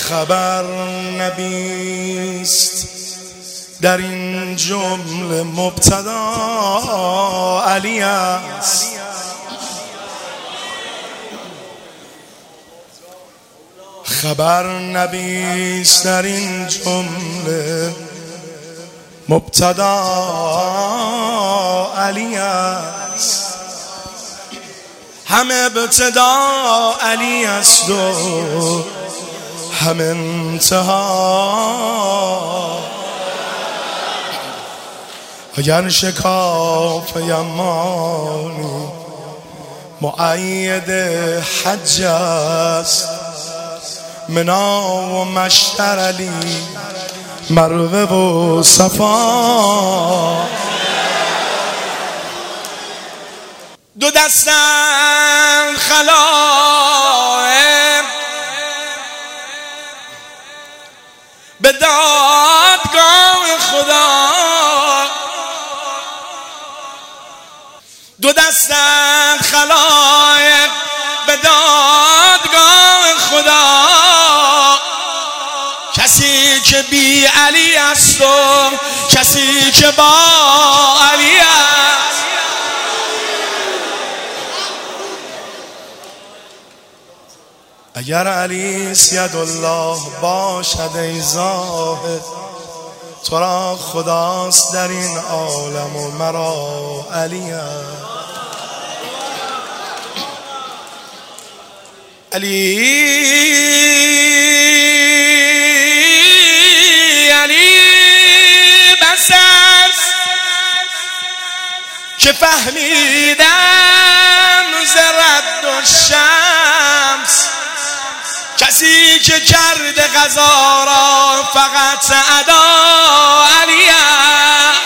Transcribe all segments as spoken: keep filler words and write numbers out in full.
خبر نبیست در این جمله مبتدا علی است. خبر نبیست در این جمله مبتدا علی است. هم ابتدا علی است و هم انتها. اگر شکاف یمانی مؤید حج است، منا و مشتر علی مروه و صفا. دو دستن خلائق به دادگاه خدا، دو دستن خلائق به دادگاه خدا. کسی که بی علی است و کسی که با علی است. اگر علی سید الله باشد ای زاهد، تو را خداست در این عالم و مرا علی است. علی علی بس است که فهمیدم ز رد و شمس. کسی که کرده قضا را فقط ادا علی است.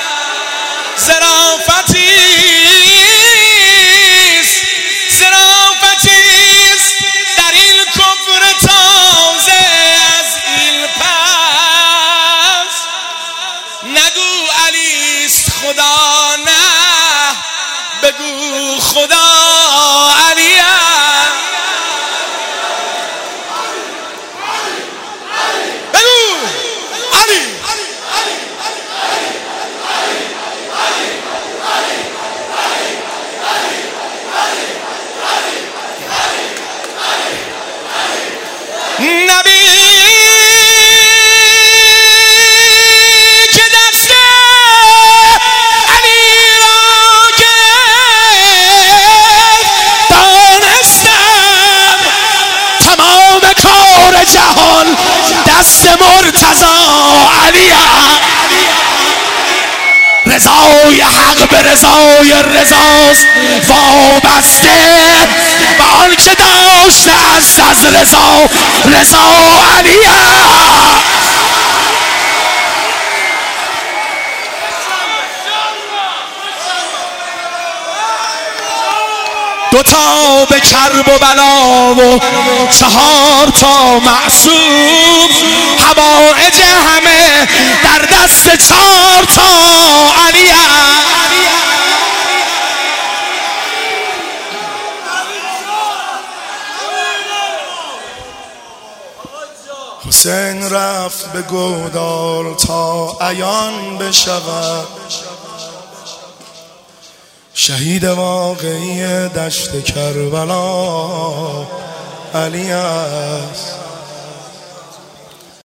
ظرافتیست ظرافتیست در این کفر تازه از این پس. نگو علیست خدا، نه بگو خدا علی است. نبی که دست علی را گرفت، دانستم تمام کار جهان دست مرتضی علی است. رضای حق به رضای رضاست وابسته، به آن که داشته است از رضا رضا علی است. دو تا به کرب و بلا و چهار تا معصوم، حوائج همه در دست چهار تا علی است. حسین رفت به گودار تا عیان بشود، شهید واقعی دشت کربلا علی است.